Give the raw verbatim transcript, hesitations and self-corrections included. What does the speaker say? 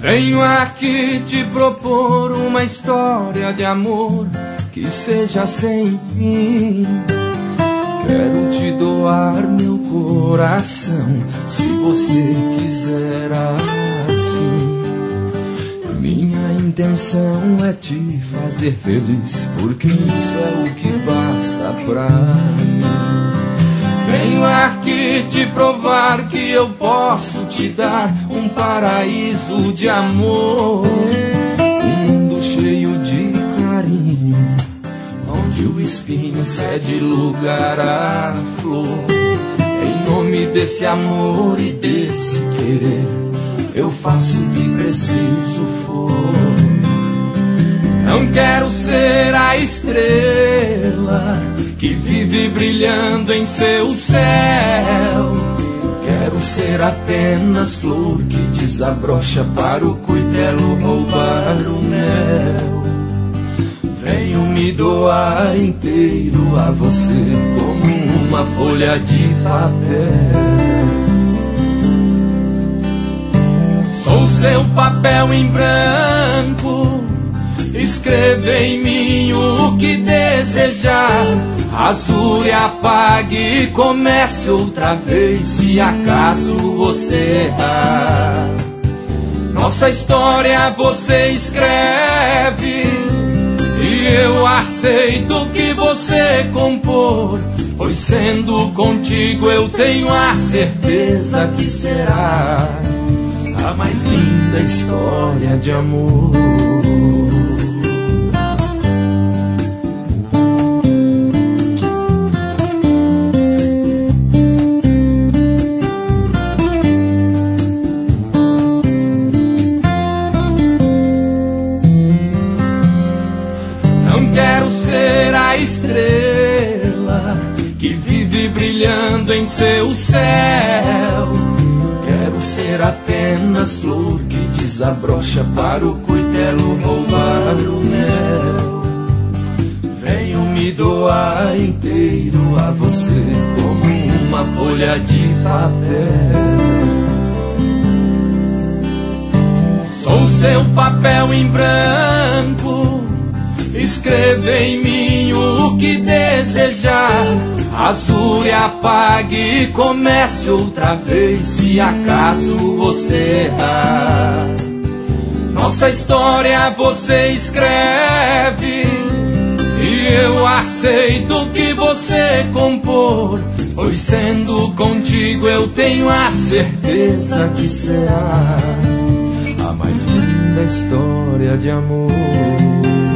Venho aqui te propor uma história de amor que seja sem fim. Quero te doar meu coração, se você quiser assim. Minha intenção é te fazer feliz, porque isso é o que basta pra mim. Venho aqui te provar que eu posso te dar um paraíso de amor, um mundo cheio de carinho, onde o espinho cede lugar à flor. Em nome desse amor e desse querer, eu faço o que preciso for. Não quero ser a estrela que vive brilhando em seu céu. Quero ser apenas flor que desabrocha para o cuitelo roubar o mel. Venho me doar inteiro a você como uma folha de papel. Sou seu papel em branco, escreva em mim o que desejar. Azul e apague e comece outra vez, se acaso você errar. Nossa história você escreve e eu aceito o que você compor, pois sendo contigo eu tenho a certeza que será a mais linda história de amor. Quero ser a estrela que vive brilhando em seu céu. Quero ser apenas flor que desabrocha para o cuitelo roubar o mel. Venho me doar inteiro a você como uma folha de papel. Sou seu papel em branco, escreva em mim o que desejar. Azul e apague e comece outra vez, se acaso você errar. Nossa história você escreve e eu aceito o que você compor, pois sendo contigo eu tenho a certeza que será a mais linda história de amor.